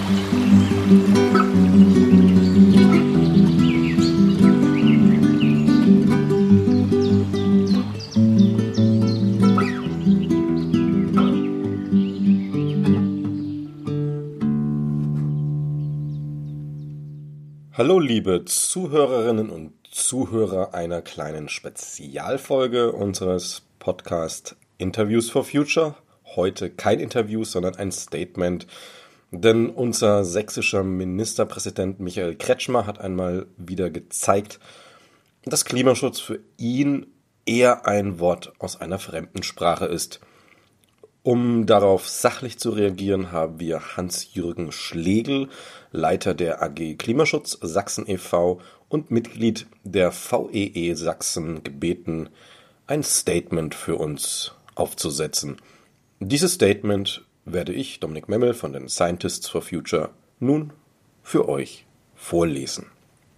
Hallo liebe Zuhörerinnen und Zuhörer einer kleinen Spezialfolge unseres Podcast Interviews for Future. Heute kein Interview, sondern ein Statement, denn unser sächsischer Ministerpräsident Michael Kretschmer hat einmal wieder gezeigt, dass Klimaschutz für ihn eher ein Wort aus einer fremden Sprache ist. Um darauf sachlich zu reagieren, haben wir Hans-Jürgen Schlegel, Leiter der AG Klimaschutz Sachsen e.V. und Mitglied der VEE Sachsen, gebeten, ein Statement für uns aufzusetzen. Dieses Statement werde ich, Dominik Memmel von den Scientists for Future, nun für euch vorlesen.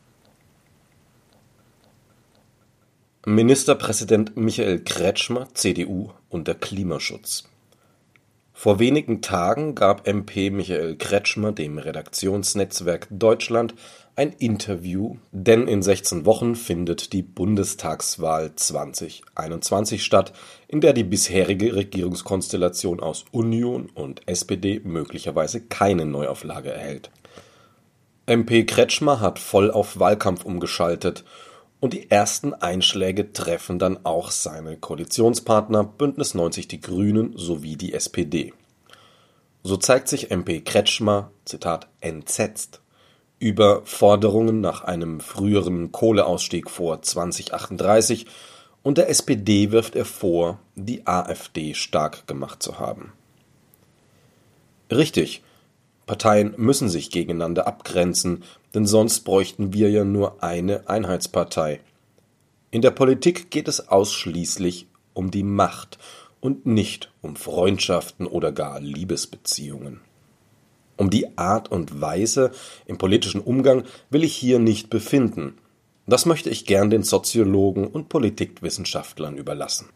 Ministerpräsident Michael Kretschmer, CDU, und der Klimaschutz. Vor wenigen Tagen gab MP Michael Kretschmer dem Redaktionsnetzwerk Deutschland ein Interview, denn in 16 Wochen findet die Bundestagswahl 2021 statt, in der die bisherige Regierungskonstellation aus Union und SPD möglicherweise keine Neuauflage erhält. MP Kretschmer hat voll auf Wahlkampf umgeschaltet und die ersten Einschläge treffen dann auch seine Koalitionspartner Bündnis 90 Die Grünen sowie die SPD. So zeigt sich MP Kretschmer, Zitat, entsetzt über Forderungen nach einem früheren Kohleausstieg vor 2038 und der SPD wirft er vor, die AfD stark gemacht zu haben. Richtig, Parteien müssen sich gegeneinander abgrenzen, denn sonst bräuchten wir ja nur eine Einheitspartei. In der Politik geht es ausschließlich um die Macht und nicht um Freundschaften oder gar Liebesbeziehungen. Um die Art und Weise im politischen Umgang will ich hier nicht befinden. Das möchte ich gern den Soziologen und Politikwissenschaftlern überlassen.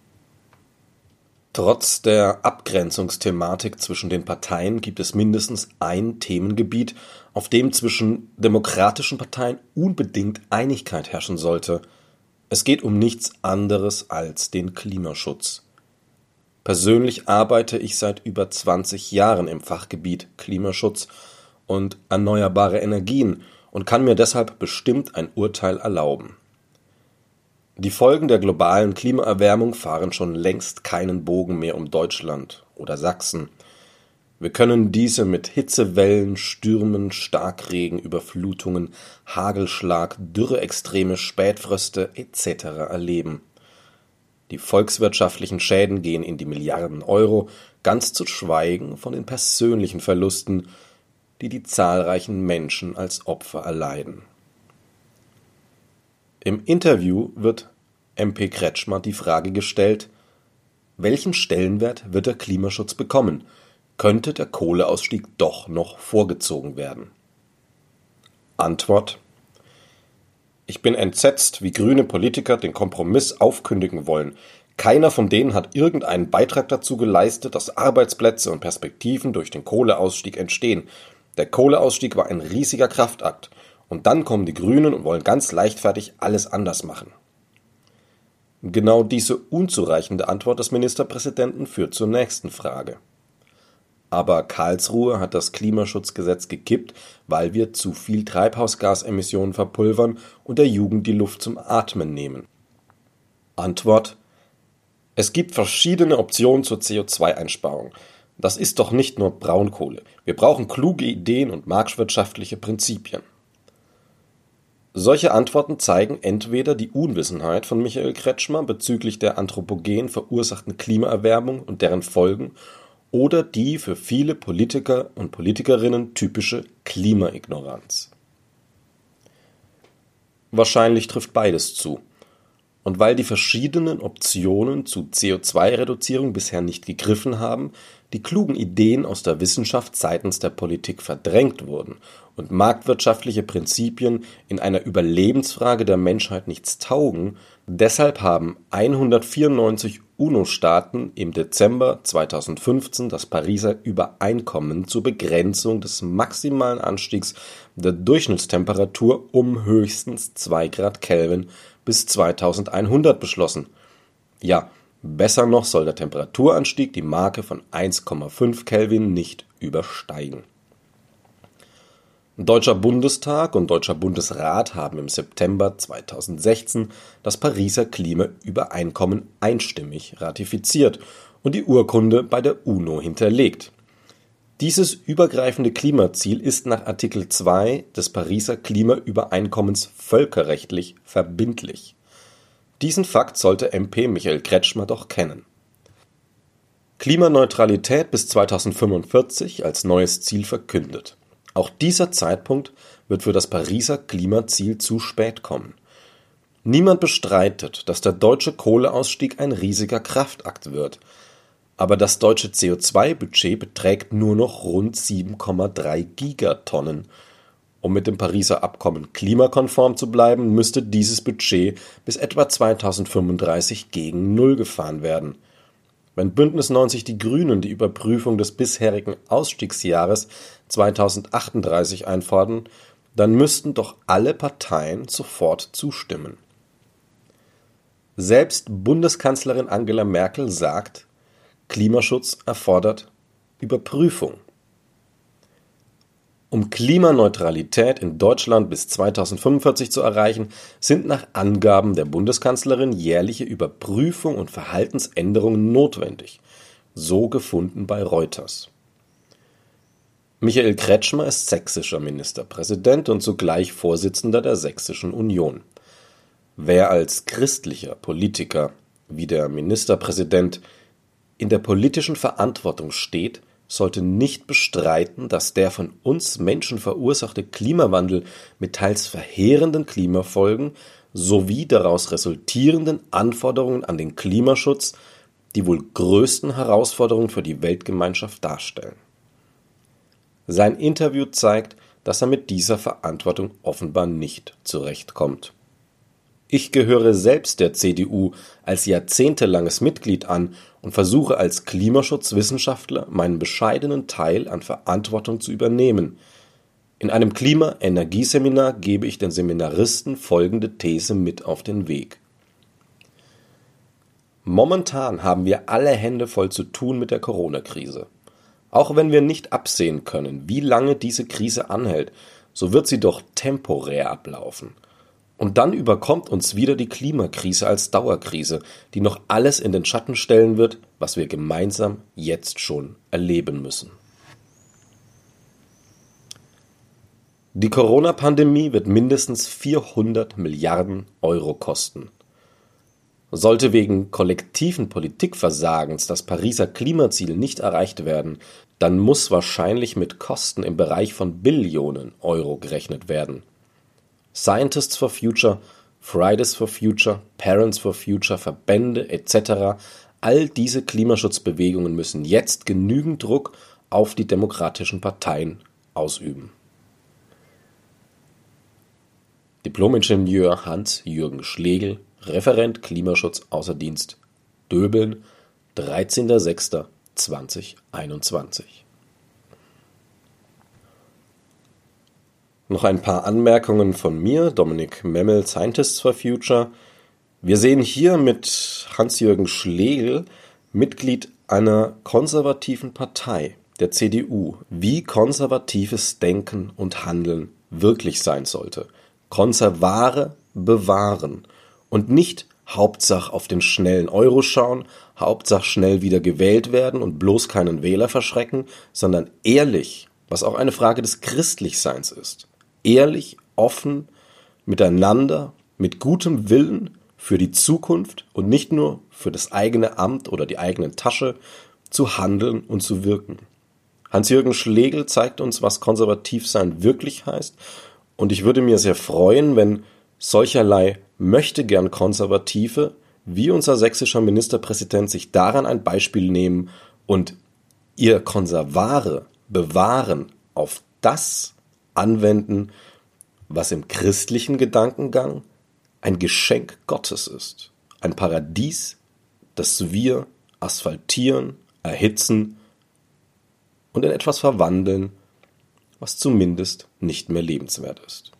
Trotz der Abgrenzungsthematik zwischen den Parteien gibt es mindestens ein Themengebiet, auf dem zwischen demokratischen Parteien unbedingt Einigkeit herrschen sollte. Es geht um nichts anderes als den Klimaschutz. Persönlich arbeite ich seit über 20 Jahren im Fachgebiet Klimaschutz und erneuerbare Energien und kann mir deshalb bestimmt ein Urteil erlauben. Die Folgen der globalen Klimaerwärmung fahren schon längst keinen Bogen mehr um Deutschland oder Sachsen. Wir können diese mit Hitzewellen, Stürmen, Starkregen, Überflutungen, Hagelschlag, Dürreextreme, Spätfröste etc. erleben. Die volkswirtschaftlichen Schäden gehen in die Milliarden Euro, ganz zu schweigen von den persönlichen Verlusten, die die zahlreichen Menschen als Opfer erleiden. Im Interview wird MP Kretschmer die Frage gestellt, welchen Stellenwert wird der Klimaschutz bekommen? Könnte der Kohleausstieg doch noch vorgezogen werden? Antwort: Ich bin entsetzt, wie grüne Politiker den Kompromiss aufkündigen wollen. Keiner von denen hat irgendeinen Beitrag dazu geleistet, dass Arbeitsplätze und Perspektiven durch den Kohleausstieg entstehen. Der Kohleausstieg war ein riesiger Kraftakt. Und dann kommen die Grünen und wollen ganz leichtfertig alles anders machen. Genau diese unzureichende Antwort des Ministerpräsidenten führt zur nächsten Frage. Aber Karlsruhe hat das Klimaschutzgesetz gekippt, weil wir zu viel Treibhausgasemissionen verpulvern und der Jugend die Luft zum Atmen nehmen. Antwort: Es gibt verschiedene Optionen zur CO2-Einsparung. Das ist doch nicht nur Braunkohle. Wir brauchen kluge Ideen und marktwirtschaftliche Prinzipien. Solche Antworten zeigen entweder die Unwissenheit von Michael Kretschmer bezüglich der anthropogen verursachten Klimaerwärmung und deren Folgen oder die für viele Politiker und Politikerinnen typische Klimaignoranz. Wahrscheinlich trifft beides zu. Und weil die verschiedenen Optionen zu CO2-Reduzierung bisher nicht gegriffen haben, die klugen Ideen aus der Wissenschaft seitens der Politik verdrängt wurden und marktwirtschaftliche Prinzipien in einer Überlebensfrage der Menschheit nichts taugen, deshalb haben 194 UNO-Staaten im Dezember 2015 das Pariser Übereinkommen zur Begrenzung des maximalen Anstiegs der Durchschnittstemperatur um höchstens 2 Grad Kelvin bis 2100 beschlossen. Ja, besser noch soll der Temperaturanstieg die Marke von 1,5 Kelvin nicht übersteigen. Deutscher Bundestag und Deutscher Bundesrat haben im September 2016 das Pariser Klimaübereinkommen einstimmig ratifiziert und die Urkunde bei der UNO hinterlegt. Dieses übergreifende Klimaziel ist nach Artikel 2 des Pariser Klimaübereinkommens völkerrechtlich verbindlich. Diesen Fakt sollte MP Michael Kretschmer doch kennen. Klimaneutralität bis 2045 als neues Ziel verkündet. Auch dieser Zeitpunkt wird für das Pariser Klimaziel zu spät kommen. Niemand bestreitet, dass der deutsche Kohleausstieg ein riesiger Kraftakt wird. Aber das deutsche CO2-Budget beträgt nur noch rund 7,3 Gigatonnen. Um mit dem Pariser Abkommen klimakonform zu bleiben, müsste dieses Budget bis etwa 2035 gegen Null gefahren werden. Wenn Bündnis 90 Die Grünen die Überprüfung des bisherigen Ausstiegsjahres 2038 einfordern, dann müssten doch alle Parteien sofort zustimmen. Selbst Bundeskanzlerin Angela Merkel sagt, Klimaschutz erfordert Überprüfung. Um Klimaneutralität in Deutschland bis 2045 zu erreichen, sind nach Angaben der Bundeskanzlerin jährliche Überprüfung und Verhaltensänderungen notwendig, so gefunden bei Reuters. Michael Kretschmer ist sächsischer Ministerpräsident und zugleich Vorsitzender der Sächsischen Union. Wer als christlicher Politiker, wie der Ministerpräsident, in der politischen Verantwortung steht, sollte nicht bestreiten, dass der von uns Menschen verursachte Klimawandel mit teils verheerenden Klimafolgen sowie daraus resultierenden Anforderungen an den Klimaschutz die wohl größten Herausforderungen für die Weltgemeinschaft darstellen. Sein Interview zeigt, dass er mit dieser Verantwortung offenbar nicht zurechtkommt. Ich gehöre selbst der CDU als jahrzehntelanges Mitglied an und versuche als Klimaschutzwissenschaftler meinen bescheidenen Teil an Verantwortung zu übernehmen. In einem Klima-Energieseminar gebe ich den Seminaristen folgende These mit auf den Weg. Momentan haben wir alle Hände voll zu tun mit der Corona-Krise. Auch wenn wir nicht absehen können, wie lange diese Krise anhält, so wird sie doch temporär ablaufen. Und dann überkommt uns wieder die Klimakrise als Dauerkrise, die noch alles in den Schatten stellen wird, was wir gemeinsam jetzt schon erleben müssen. Die Corona-Pandemie wird mindestens 400 Milliarden Euro kosten. Sollte wegen kollektiven Politikversagens das Pariser Klimaziel nicht erreicht werden, dann muss wahrscheinlich mit Kosten im Bereich von Billionen Euro gerechnet werden. Scientists for Future, Fridays for Future, Parents for Future, Verbände etc. All diese Klimaschutzbewegungen müssen jetzt genügend Druck auf die demokratischen Parteien ausüben. Diplom-Ingenieur Hans-Jürgen Schlegel, Referent Klimaschutz außer Dienst, Döbeln, 13.06.2021. Noch ein paar Anmerkungen von mir, Dominik Memmel, Scientists for Future. Wir sehen hier mit Hans-Jürgen Schlegel, Mitglied einer konservativen Partei, der CDU, wie konservatives Denken und Handeln wirklich sein sollte. Konservare, bewahren und nicht Hauptsache auf den schnellen Euro schauen, Hauptsache schnell wieder gewählt werden und bloß keinen Wähler verschrecken, sondern ehrlich, was auch eine Frage des Christlichseins ist. Ehrlich, offen, miteinander, mit gutem Willen für die Zukunft und nicht nur für das eigene Amt oder die eigene Tasche zu handeln und zu wirken. Hans-Jürgen Schlegel zeigt uns, was Konservativsein wirklich heißt, und ich würde mir sehr freuen, wenn solcherlei möchtegern Konservative wie unser sächsischer Ministerpräsident sich daran ein Beispiel nehmen und ihr Konservare, Bewahren auf das anwenden, was im christlichen Gedankengang ein Geschenk Gottes ist. Ein Paradies, das wir asphaltieren, erhitzen und in etwas verwandeln, was zumindest nicht mehr lebenswert ist.